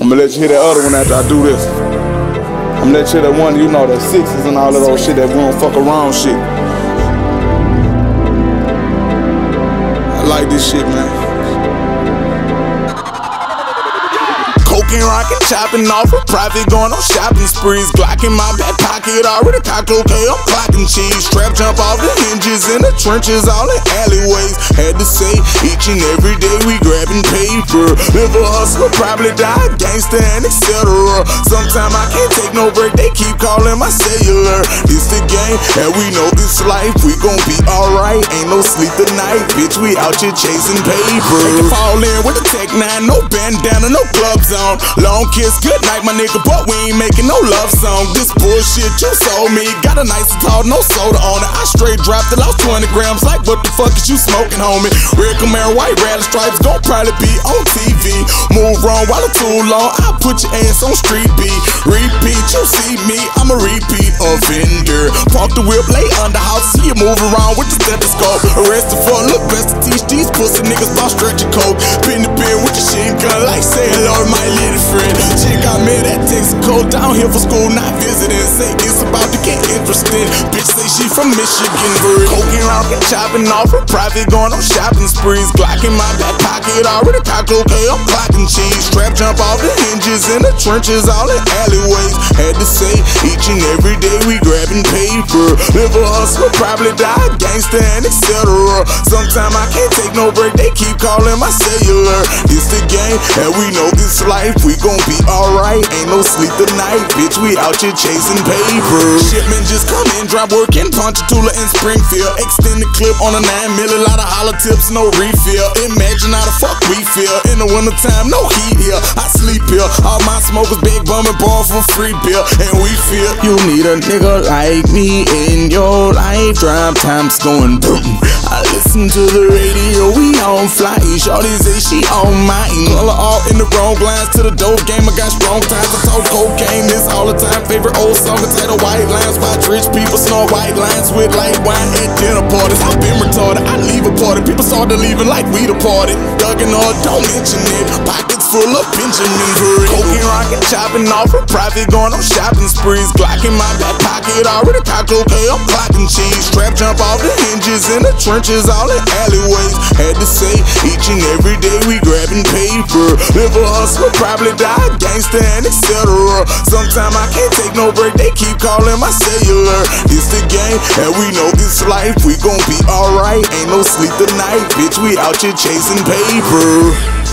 I'ma let you hear that other one after I do this. I'ma let you hear that one, you know, that sixes and all of those shit, that we don't fuck around shit. I like this shit, man. Cocaine rockin', chopping off a profit, going on shopping sprees. Glock in my back pocket, already cocked, okay, I'm clocking cheese. Trap jump off the hinges in the trenches, all in alleyways. Had to say, each and every day we grabbing paper. Live a hustler, probably die, gangster and etc. Sometime I can't take no break, they keep calling my cellular. This the game, and we know this life, we gon' be alright. Ain't no sleep tonight, bitch, we out here chasing paper. They can fall in with the Tech 9, no bandana, no club zone. Long kiss, good night, my nigga, but we ain't making no love song. This bullshit you sold me, got a nice tall, no soda on it. I straight dropped it, lost 20 grams, like what the fuck is you smoking, homie? Red Camaro, white rally stripes, gon' probably be on TV. Move wrong while it's too long, I'll put your ass on street B. Repeat, you see me, I'm a repeat offender. Park the whip, lay under house, see you move around with the stethoscope. Arrested for a look best to teach these pussy niggas about stretch your coke. Pin the pin with your shit gun, like say hello to my little friend. Chick got me that Texaco, down here for school, not visiting. Say it's about to get interesting. Bitch say she from Michigan. Cocaine rockin', chopping off a profit, going on shopping sprees. Glock in my back pocket, already cocked, okay, I'm clocking cheese. Trap jump off the hinges in the trenches, all in alleyways. Had to say, each and every day we grabbing paper. Live a hustler, probably die, gangster and etc. Sometime I can't take no break, they keep calling my cellular. This the game, and we know this life, we gon' be alright. Ain't no sleep tonight, bitch, we out here chasing paper. Shipment just come in, drop work in Ponchatoula and Springfield. Extend the clip on a 9 mil, a lot of holler tips, no refill. Imagine how the fuck we feel in the wintertime, no heat here. I sleep here, all my smokers big bumming, born for free beer. And we feel you need a nigga like me in your life. Drive times going boom. I listen to the radio, we on flight. Shorty say she on mine. Color all in the wrong lines to the dope game. I got strong ties, I talk cocaine. This all the time. Favorite old song, it's like the white lines. Watch rich people snort white lines with light wine at dinner parties. I've been retarded, I leave a party. People started leaving like we departed. Thuggin' or don't mention it. Pockets full of Benjamin Burry. Cocaine rockin', chopping off a profit, going on shopping sprees. Glock in my back pocket, already cocked, okay, I'm clocking cheese. Trap jump off the hinges in the trenches, all in alleyways. Had to say, each and every day we grabbing paper. Live a hustler, probably die, gangster and etc. Sometime I can't take no break, they keep calling my cellular. This the game, and we know this life, we gon' be alright. Ain't no sleep tonight, bitch, we out here chasing paper.